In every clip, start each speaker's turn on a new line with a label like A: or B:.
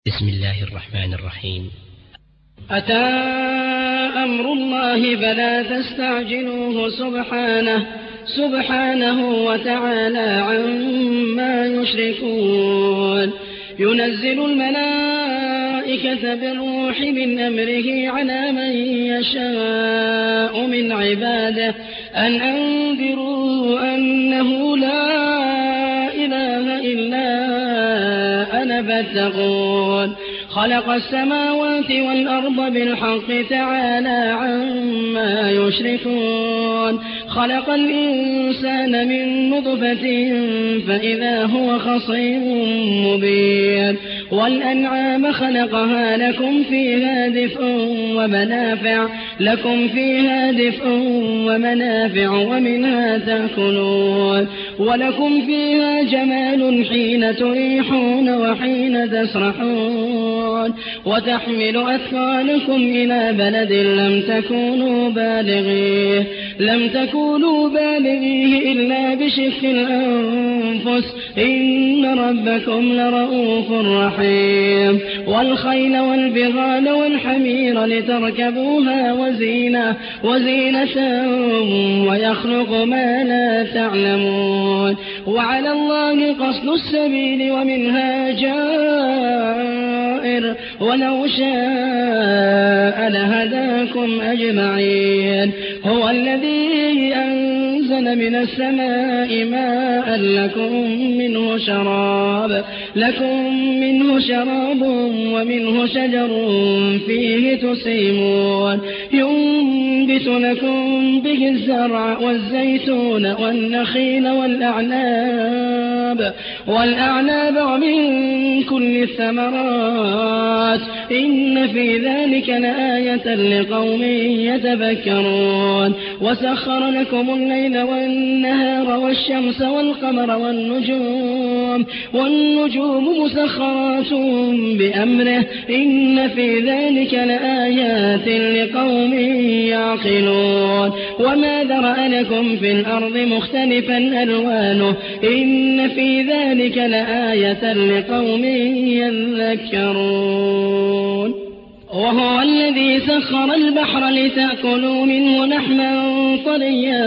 A: بسم الله الرحمن الرحيم.
B: أتى أمر الله فلا تستعجلوه سبحانه وتعالى عما يشركون. ينزل الملائكة بالروح من أمره على من يشاء من عباده أن أنذروا أنه لا إله إلا أنا فاتقون. خلق السماوات والأرض بالحق تعالى عما يشركون. خلق الإنسان من نطفة فإذا هو خصيم مبين. والأنعام خلقها لكم فيها دفء ومنافع ومنها تأكلون. ولكم فيها جمال حين تريحون وحين تسرحون. وتحمل أثقالكم إلى بلد لم تكونوا بالغيه إلا بشق الأنفس إن ربكم لرؤوف رحيم. والخيل والبغال والحمير لتركبوها وزينة ويخلق ما لا تعلمون. وعلى الله قصد السبيل ومنها جائر ولو شاء لهداكم أجمعين. هو الذي أنزل من السماء ماء لكم منه شراب ومنه شجر فيه تسيمون. ينبت لكم به الزرع والزيتون والنخيل والأعناب ومن كل الثمرات إن في ذلك لآية لقوم يتفكرون. وسخر لكم الليل والنهار والشمس والقمر والنجوم مسخرات بأمره إن في ذلك لآيات لقوم يعقلون. وما ذرأ لكم في الأرض مختلفا ألوانه إن في ذلك لآية لقوم يذكرون. وهو الذي سخر البحر لتأكلوا منه لحما طريا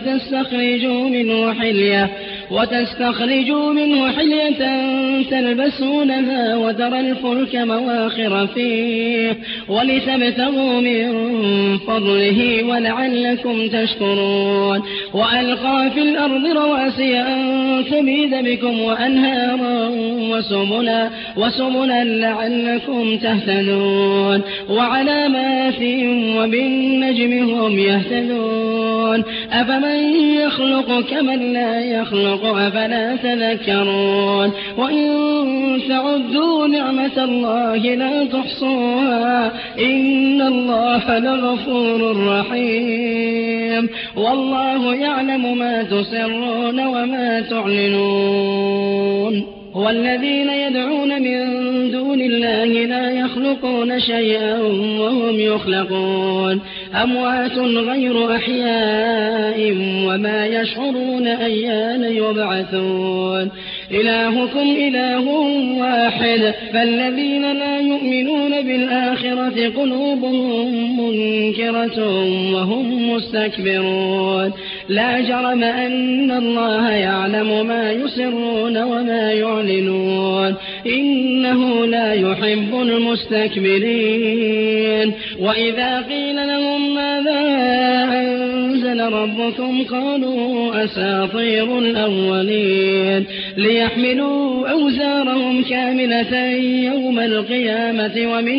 B: وتستخرجوا منه حلية تلبسونها وترى الفلك مواخر فيه ولتبتغوا من فضله ولعلكم تشكرون. وألقى في الأرض رواسي أن تميد بكم وأنهارا وسبلا لعلكم تهتدون. وعلامات وبالنجم هم يهتدون. أفمن يخلق كمن لا يخلق أفلا تذكرون. وإن تعدوا نعمة الله لا تحصوها إن الله لغفور رحيم. والله يعلم ما تسرون وما تعلنون. والذين يدعون من دون الله لا يخلقون شيئا وهم يخلقون. أموات غير أحياء وما يشعرون أيان يبعثون. إلهكم إله واحد فالذين لا يؤمنون بالآخرة قلوبهم منكرة وهم مستكبرون. لا جرم أن الله يعلم ما يسرون وما يعلنون إنه لا يحب المستكبرين. وإذا قيل لهم ماذا أنزل ربكم قالوا أساطير الأولين ليحملوا أوزارهم كاملة يوم القيامة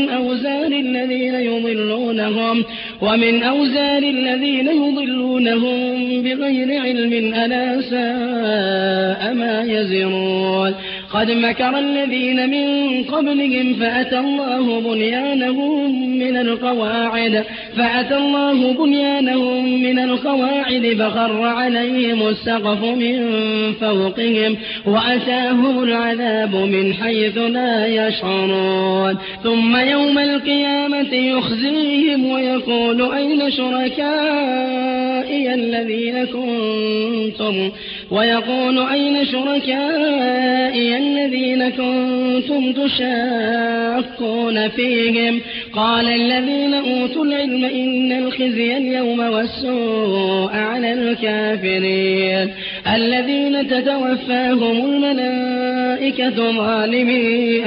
B: ومن أوزار الذين يضلونهم بغير علم ألا ساء ما يزرون. قد مكر الذين من قبلهم فأتى الله بنيانهم من القواعد فخر عليهم السقف من فوقهم وأتاهم العذاب من حيث لا يشعرون. ثم يوم القيامة يخزيهم ويقول أين شركائي شركائي الذين كنتم ويقول أين شركائي الذين كنتم تشاقون فيهم قال الذين أوتوا العلم إن الخزي اليوم والسوء على الكافرين الذين تتوفاهم الملائكة ظالمي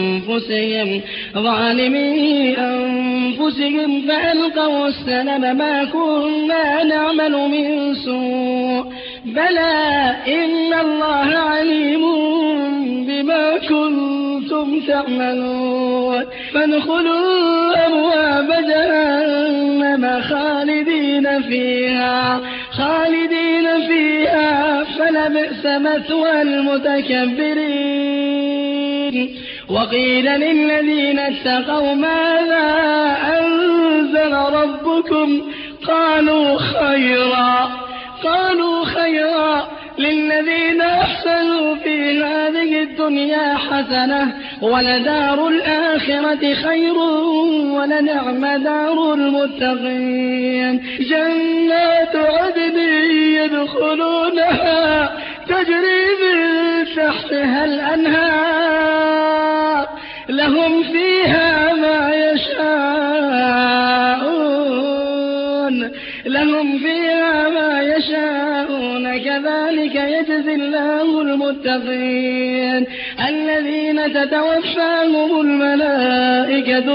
B: أنفسهم فألقوا السلم ما كنا نعمل من سوء بلى إن الله عليم بما كنتم تعملون فادخلوا أبواب جهنم خالدين فيها فلبئس مثوى المتكبرين وقيل للذين اتقوا ماذا أنزل ربكم قالوا خيرا للذين أحسنوا في هذه الدنيا حسنة ولدار الآخرة خير ولنعم دار المتقين جنات عدن يدخلونها تجري من تحتها الأنهار لهم فيها ما يشاءون كذلك يجزي الله المتقين الذين تتوفاهم الملائكة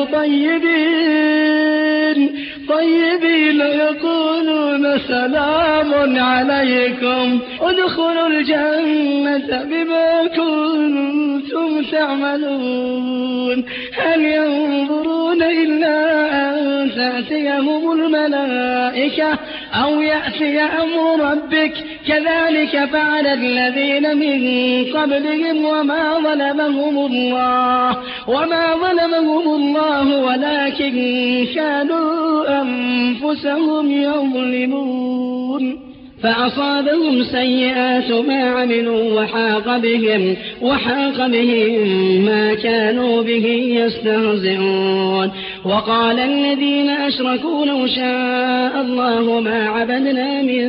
B: طيبين يقولون سلام عليكم ادخلوا الجنة بما كنتم تعملون هل ينظرون إلا أن تأتيهم الملائكة أو يأتي أمر ربك كذلك فعل الذين من قبلهم وما ظلمهم الله ولكن كانوا أنفسهم يظلمون فأصابهم سيئات ما عملوا وحاق بهم ما كانوا به يستهزئون وقال الذين أشركوا لو شاء الله ما عبدنا من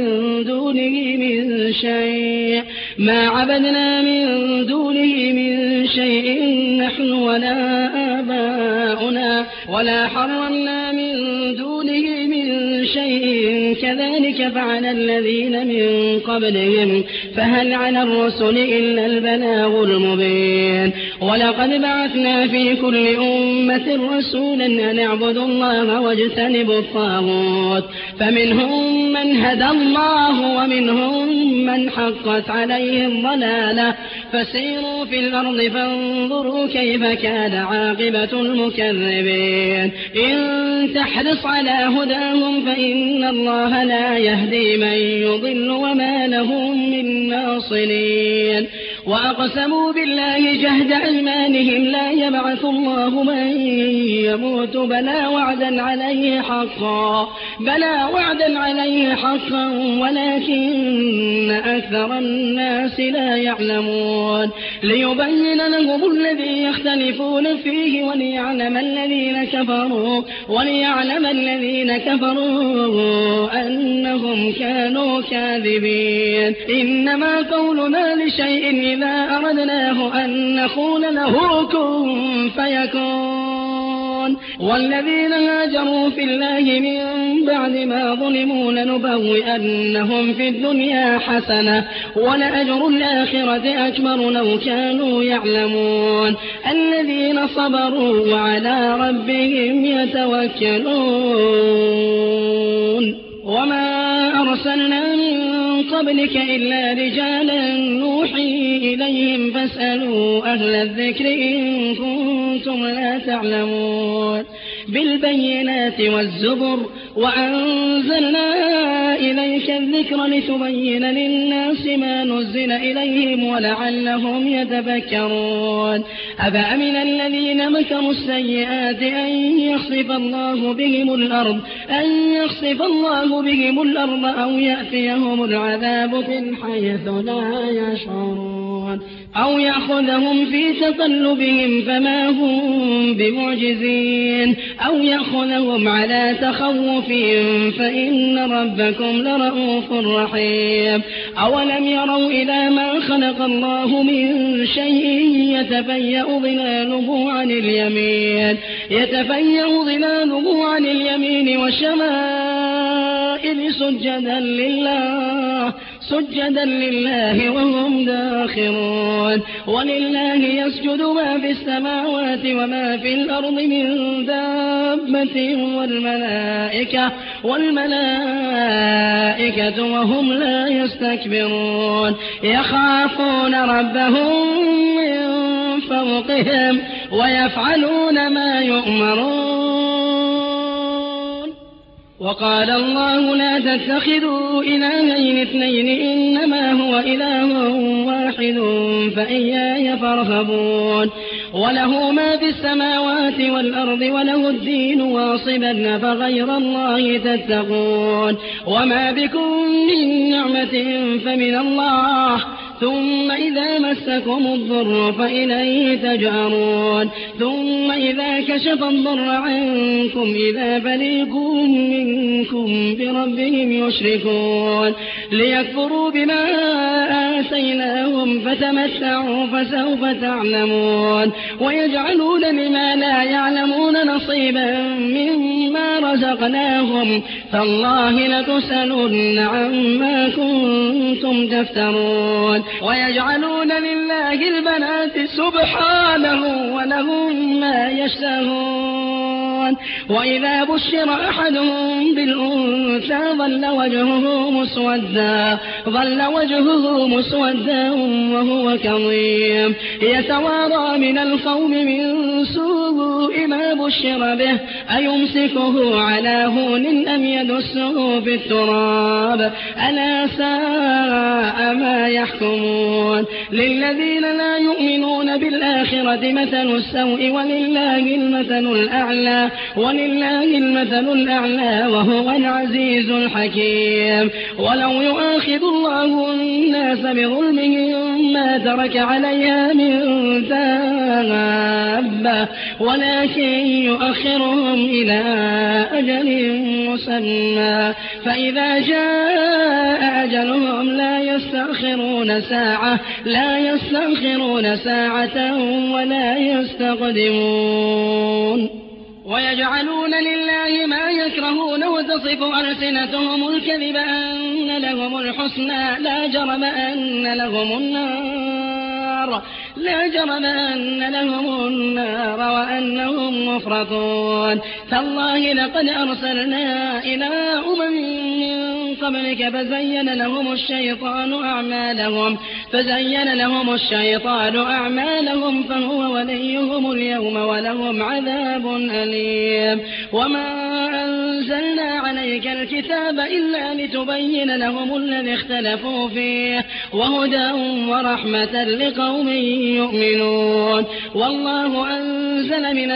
B: دونه من شيء نحن ولا آباؤنا ولا حرمنا من دونه من شيء كذلك فعل الذين من قبلهم فهل على الرسل إلا البلاغ المبين ولقد بعثنا في كل أمة رسولا أن اعبدوا الله واجتنبوا الطاغوت فمنهم من هدى الله ومنهم من حقت عليه الضلالة فسيروا في الأرض فانظروا كيف كان عاقبة المكذبين إن تحرص على هداهم فإن الله لا يهدي من يضل وما لهم من ناصرين وأقسموا بالله جهد أيمانهم لا يبعث الله من يموت بلى وعدا عليه حقا ولكن أكثر الناس لا يعلمون ليبين لهم الذي يختلفون فيه وليعلم الذين كفروا أنهم كانوا كاذبين إنما قولنا لشيء إذا أردناه أن نقول له كن فيكون والذين هاجروا في الله من بعد ما ظلموا لنبوئنهم في الدنيا حسنة ولأجر الآخرة أكبر لو كانوا يعلمون الذين صبروا وعلى ربهم يتوكلون وما أرسلنا من قبلك إلا رجالا نوحي إليهم فاسألوا أهل الذكر إن كنتم لا تعلمون بالبينات والزبر وأنزلنا إليك الذكر لتبين للناس ما نزل إليهم ولعلهم يتفكرون أفأمن الذين مكروا السيئات أن يخسف الله بهم الأرض أو يأتيهم العذاب من حيث لا يشعرون أو يأخذهم في تقلبهم فما هم بمعجزين أو يأخذهم على تخوف فإن ربكم لرؤوف رحيم أولم يروا إلى ما خلق الله من شيء يتفيأ ظلاله عن اليمين والشمائل سجدا لله وهم داخرون ولله يسجد ما في السماوات وما في الأرض من دابة والملائكة وهم لا يستكبرون يخافون ربهم من فوقهم ويفعلون ما يؤمرون وقال الله لا تتخذوا إلهين اثنين إنما هو إله واحد فإياي فارهبون وله ما في السماوات والأرض وله الدين واصبا فغير الله تتقون وما بكم من نعمة فمن الله ثم إذا مسكم الضر فإليه تجأرون ثم إذا كشف الضر عنكم إذا فريق منكم بربهم يشركون ليكفروا بما آتيناهم فتمتعوا فسوف تعلمون ويجعلون لما لا يعلمون نصيبا مما رزقناهم تالله لتسألن عما كنتم تفترون ويجعلون لله البنات سبحانه ولهم ما يشتهون وإذا بشر أحدهم بالأنثى ظل وجهه مسودا وهو كظيم يتوارى من القوم من سوء ما بشر به أيمسكه على هون أم يدسه في التراب ألا ساء ما يحكمون للذين لا يؤمنون بالآخرة مثل السوء ولله المثل الأعلى وهو العزيز الحكيم ولو يؤاخذ الله الناس بظلمهم ما ترك عليها من دابة ولكن يؤخرهم إلى أجل مسمى فإذا جاء أجلهم لا يستأخرون ساعة ولا يستقدمون ويجعلون لله ما يكرهون وتصف ألسنتهم الكذب أن لهم الحسنى لا جرم أن لهم النار وأنهم مفرطون تالله لقد أرسلنا إلى من قبلك فزين لهم الشيطان أعمالهم فهو وليهم اليوم ولهم عذاب أليم وما أنزلنا عليك الكتاب إلا لتبين لهم الذي اختلفوا فيه وهدى ورحمة لقوم يؤمنون والله أنزل من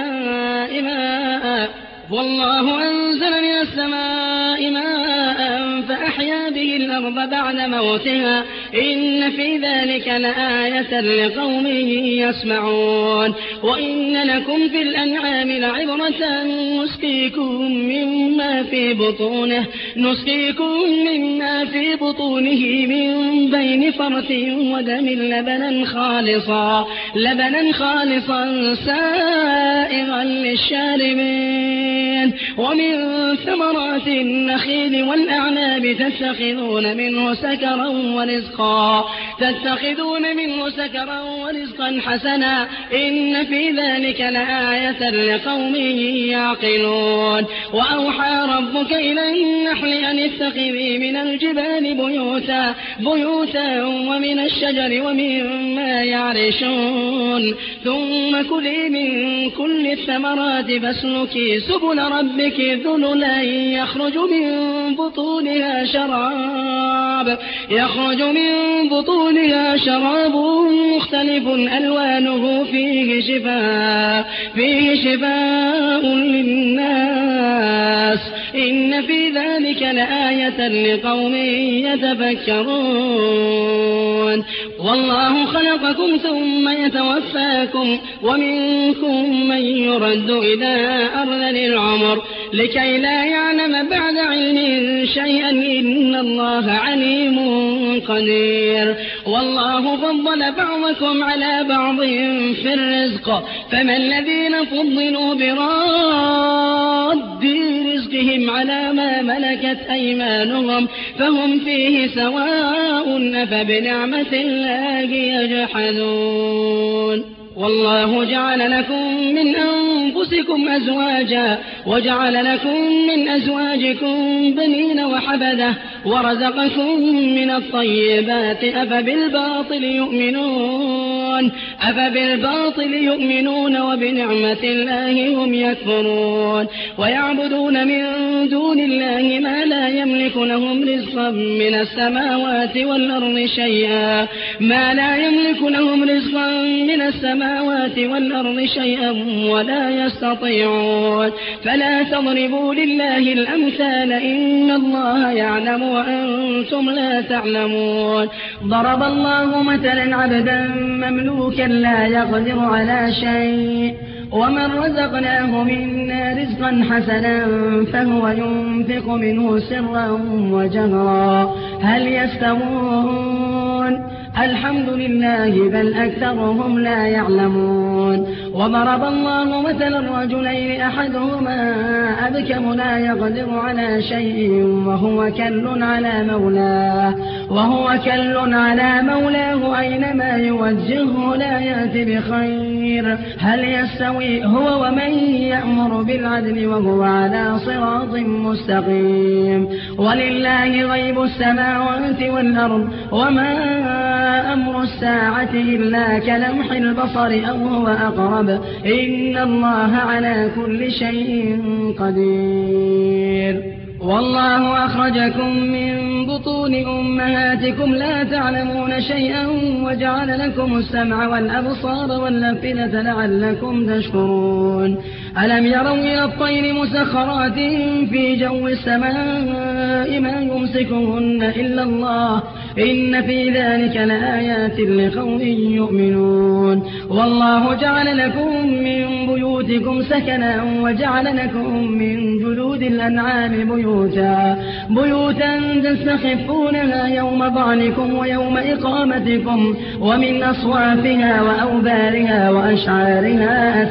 B: السماء ماء فأحيا به الأرض بعد موتها إن في ذلك لآية لقوم يسمعون وإن لكم في الأنعام لعبرة نسقيكم مما في بطونه من بين فرث ودم لبنا خالصا سائغا للشاربين ومن ثمرات النخيل والأعناب تتخذون منه سكرا ورزقا حسنا إن في ذلك لآية لقوم يعقلون وأوحى ربك إلى النحل أن اتخذي من الجبال بيوتا ومن الشجر ومما يعرشون ثم كلي من كل الثمرات فاسلكي سبل ربك ذللا يخرج من بطونها شراب شراب يخرج من بطونها شراب مختلف ألوانه فيه شفاء للناس إن في ذلك لآية لقوم يتفكرون والله خلقكم ثم يتوفاكم ومنكم من يرد إلى أرذل العمر لكي لا يعلم بعد علم شيئا إن الله عليم قدير والله فضل بعضكم على بعض في الرزق فما الذين فضلوا براد رزقهم على ما ملكت أيمانهم فهم فيه سواء أفبنعمة الله يجحدون والله جعل لكم من أنفسكم أزواجا وجعل لكم من أزواجكم بنين وحبدة ورزقكم من الطيبات أفبالباطل يؤمنون وبنعمة الله هم يكفرون ويعبدون من دون الله ما لا يملك لهم رزقا من السماوات والأرض شيئا ولا يستطيعون فلا تضربوا لله الأمثال إن الله يعلم وأنتم لا تعلمون ضرب الله مثلا عبدا مملوكا لا يقدر على شيء ومن رزقناه منا رزقا حسنا فهو ينفق منه سرا وجهرا هل يستوون الحمد لله بل أكثرهم لا يعلمون وضرب الله مثلا رجلين أحدهما أبكم لا يقدر على شيء وهو كل على مولاه أينما يوجهه لا يأتي بخير هل يستوي هو ومن يأمر بالعدل وهو على صراط مستقيم ولله غيب السماوات والأرض وما أمر الساعة إلا كلمح البصر أو هو أقرب إن الله على كل شيء قدير والله أخرجكم من بطون أمهاتكم لا تعلمون شيئا وجعل لكم السمع والأبصار والأفئدة لعلكم تشكرون ألم يروا إلى الطير مسخرات في جو السماء ما يمسكهن إلا الله إن في ذلك لآيات لقوم يؤمنون والله جعل لكم من بيوتكم سكنا وجعل لكم من جلود الأنعام بيوتا تستخفونها يوم ضعنكم ويوم إقامتكم ومن أصوافها وأوبارها وأشعارها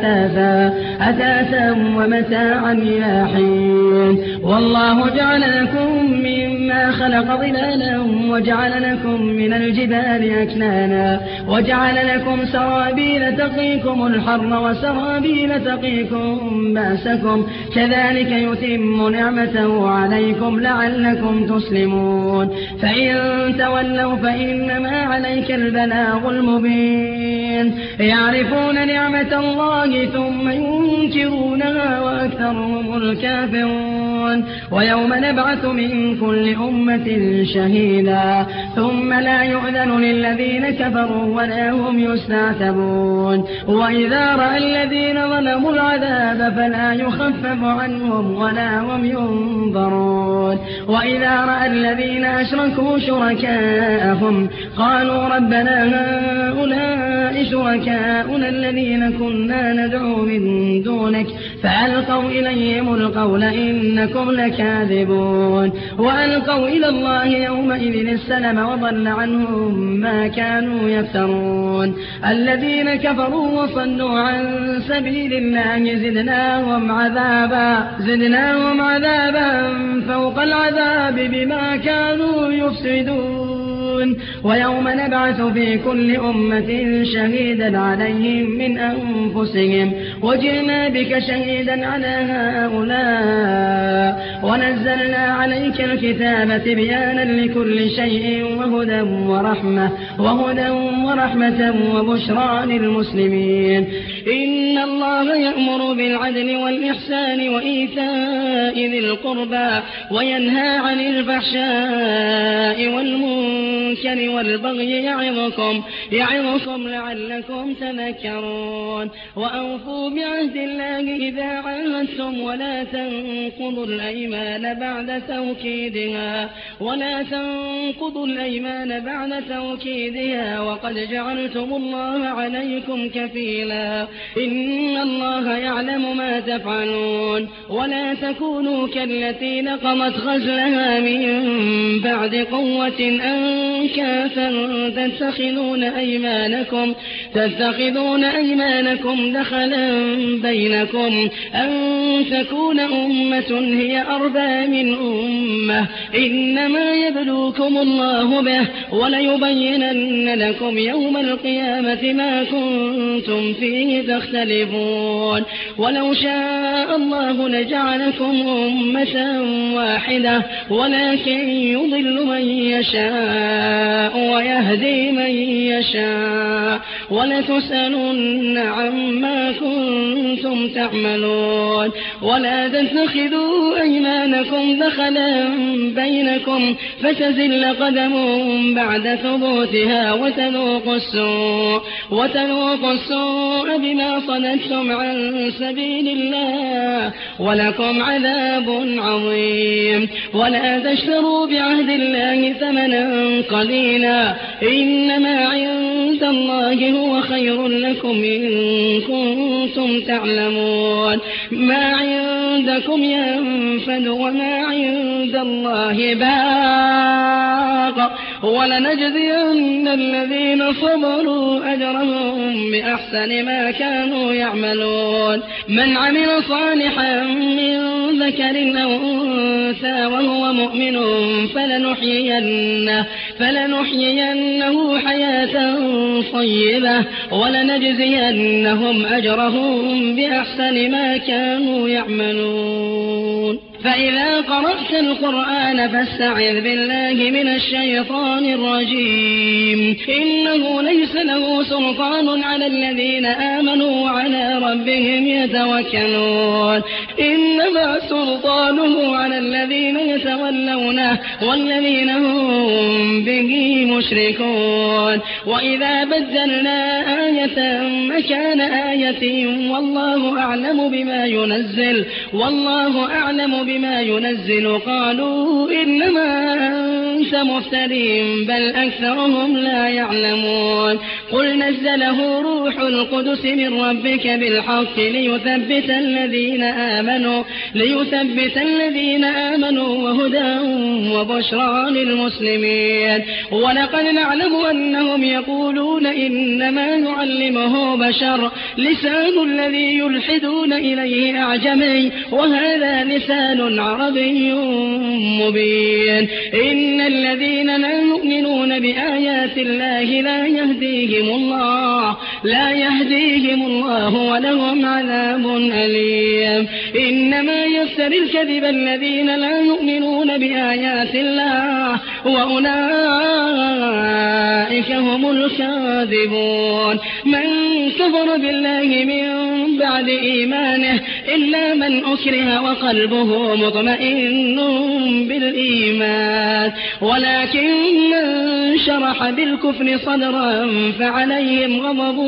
B: أثاثا ومتاعا إلى حين والله جعل لكم مما خلق ظلالا وجعل لكم من الجبال أكنانا وجعل لكم سرابيل تقيكم الحر وسرابيل تقيكم بأسكم كذلك يتم نعمته عليكم لعلكم تسلمون فإن تولوا فإنما عليك البلاغ المبين يعرفون نعمة الله ثم ينكرونها وأكثرهم الكافرون ويوم نبعث من كل أمة شهيدا ثم لا يؤذن للذين كفروا ولا هم يستعتبون وإذا رأى الذين ظلموا العذاب فلا يخفف عنهم ولا هم ينظرون وإذا رأى الذين أشركوا شركاءهم قالوا ربنا هؤلاء شركاؤنا الذين كنا ندعو من دونك فألقوا إليهم القول إنكم لكاذبون وألقوا إلى الله يومئذ السلم وضل عنهم ما كانوا يفترون الذين كفروا وصدوا عن سبيل الله زدناهم عذابا فوق العذاب بما كانوا يفسدون يعملون ويوم نبعث في كل أمة شهيدا عليهم من أنفسهم وجئنا بك شهيدا على هؤلاء ونزلنا عليك الكتاب تبيانا لكل شيء وهدى ورحمة وبشرى للمسلمين إن الله يأمر بالعدل والإحسان وإيتاء ذي القربى وينهى عن الفحشاء والمنكر والبغي يعظكم لعلكم تذكرون وأوفوا بعهد الله إذا عاهدتم ولا تنقضوا الأيمان بعد توكيدها وقد جعلتم الله عليكم كفيلا إن الله يعلم ما تفعلون ولا تكونوا كالتي نقضت غزلها من بعد قوة أنكاثا تتخذون أيمانكم دخلا بينكم أن تكون أمة هي أربى من أمة إنما يبلوكم الله به وليبينن لكم يوم القيامة ما كنتم فيه تختلفون ولو شاء الله لجعلكم أمة واحدة ولكن يضل من يشاء ويهدي من يشاء ولتسألن عما كنتم تعملون ولا تتخذوا أيمانكم دخلا بينكم فتزل قدم بعد ثبوتها وتذوقوا السوء بما صددتم عن سبيل الله ولكم عذاب عظيم ولا تشتروا بعهد الله ثمنا قليلا إنما عند الله هو خير لكم إن كنتم تعلمون ما عندكم ينفد وما عند الله باق ولنجزين الذين صبروا أجرهم بأحسن ما كانوا يعملون من عمل صالحا من ذكر أو أنثى وهو مؤمن فلنحيينه حياة طيبة ولنجزينهم أجرهم بأحسن ما كانوا يعملون فإذا قرأت القرآن فاستعذ بالله من الشيطان الرجيم إنه ليس له سلطان على الذين آمنوا وعلى ربهم يتوكلون إنما سلطانه على الذين يتولونه والذين هم به مشركون وإذا بدلنا آية مكان آية والله أعلم بما ينزل قالوا إنما أنت مفترٍ بل أكثرهم لا يعلمون قل نزله روح القدس من ربك بالحق ليثبت الذين آمنوا وهدى وبشرى للمسلمين ولقد نعلم أنهم يقولون إنما يعلمه بشر لسان الذي يلحدون إليه أعجمي وهذا لسان عربي مبين إن الذين لا يؤمنون بآيات الله لا يهديهم الله ولهم عذاب أليم إنما يفتري الكذب الذين لا يؤمنون بآيات الله وأولئك هم الكاذبون من كفر بالله من بعد إيمانه إلا من أكره وقلبه مطمئن بالإيمان ولكن من شرح بالكفر صدرا فعليهم غضب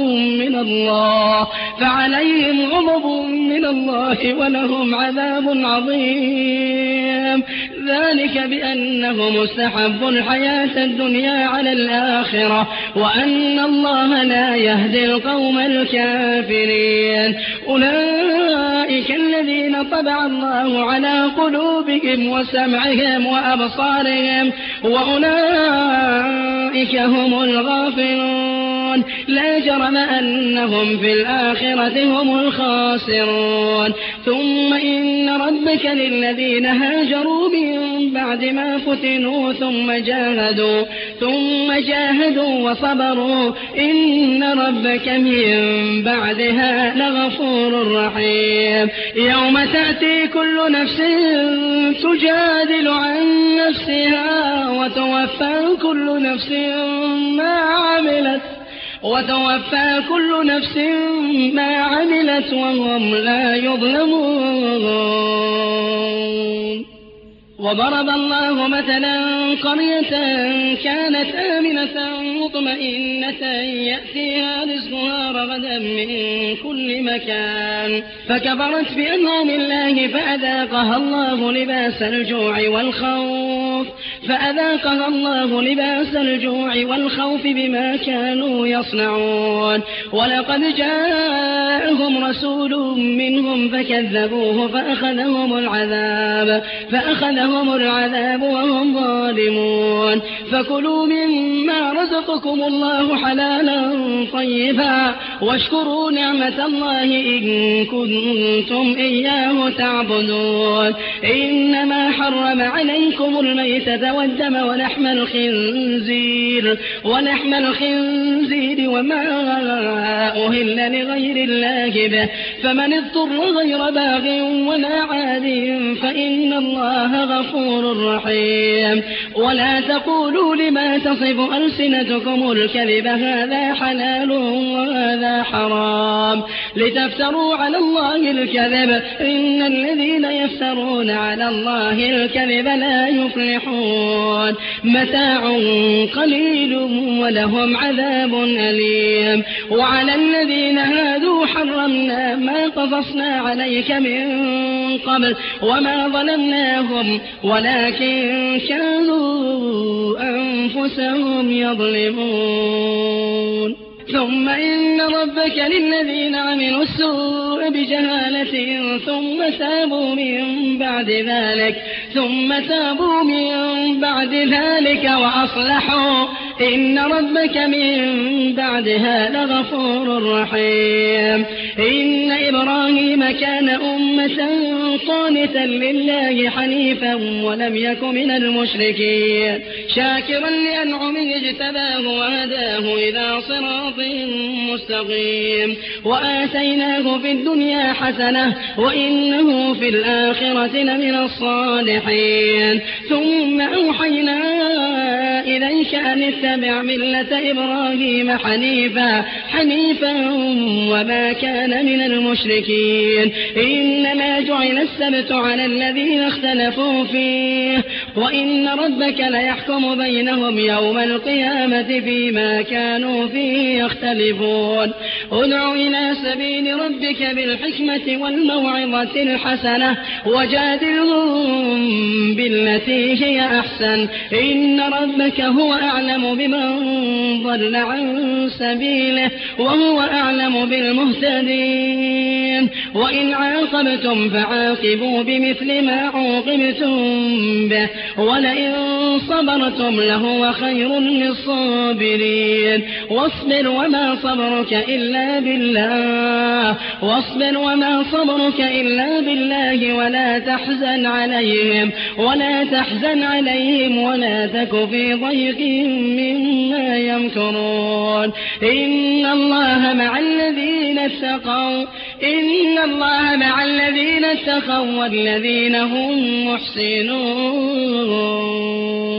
B: من الله ولهم عذاب عظيم ذلك بأنهم استحبوا الحياة الدنيا على الآخرة وأن الله لا يهدي القوم الكافرين أولئك الذين طبع الله على قلوبهم وسمعهم وأبصارهم وأولئك هم الغافلون يعملون لا جرم أنهم في الآخرة هم الخاسرون ثم إن ربك للذين هاجروا من بعد ما فتنوا ثم جاهدوا وصبروا إن ربك من بعدها لغفور رحيم يوم تأتي كل نفس تجادل عن نفسها وتوفى كل نفس ما عملت وهم لا يظلمون وضرب الله مثلا قرية كانت آمنة مطمئنة يأتيها رزقها رغدا من كل مكان فكفرت بأنعم الله فأذاقها الله لباس الجوع والخوف بما كانوا يصنعون ولقد جاءهم رسول منهم فكذبوه فأخذهم العذاب وهم ظالمون فكلوا مما رزقكم الله حلالا طيبا واشكروا نعمة الله إن كنتم إياه تعبدون إنما حرم عليكم الميتة والدم ولحم الخنزير وما أهل لغير الله به فمن اضطر غير باغ ولا عاد فإن الله غفور رحيم ولا تقولوا لما تصف ألسنتكم الكذب هذا حلال وهذا حرام لتفتروا على الله الكذب إن الذين يفترون على الله الكذب لا يفلحون متاع قليل ولهم عذاب أليم وعلى الذين هادوا حرمنا ما قصصنا عليك من قبل وما ظلمناهم ولكن كانوا أنفسهم يظلمون ثم إن ربك للذين عملوا السوء بجهالة ثم تابوا من بعد ذلك وأصلحوا إن ربك من بعدها لغفور رحيم إن إبراهيم كان أمة قانتا لله حنيفا ولم يك من المشركين شاكرا لأنعمه اجتباه وهداه إلى صراط مستقيم وآتيناه في الدنيا حسنة وإنه في الآخرة لمن الصالحين ثم أوحينا إليك أن اتبع ملة إبراهيم حنيفا وما كان من المشركين إنما جعل السبت على الذين اختلفوا فيه وإن ربك ليحكم بينهم يوم القيامة فيما كانوا فيه يختلفون ادع إلى سبيل ربك بالحكمة والموعظة الحسنة وجادلهم بالتي هي أحسن إن ربك هو أعلم بمن ضل عن سبيله وهو أعلم بالمهتدين وإن عاقبتم فعاقبوا بمثل ما عوقبتم به ولئن صبرتم لهو خير للصابرين واصبر وما صبرك إلا بالله ولا تحزن عليهم ولا تك في ضيق مما يمكرون إن الله مع الذين اتقوا والذين هم محسنون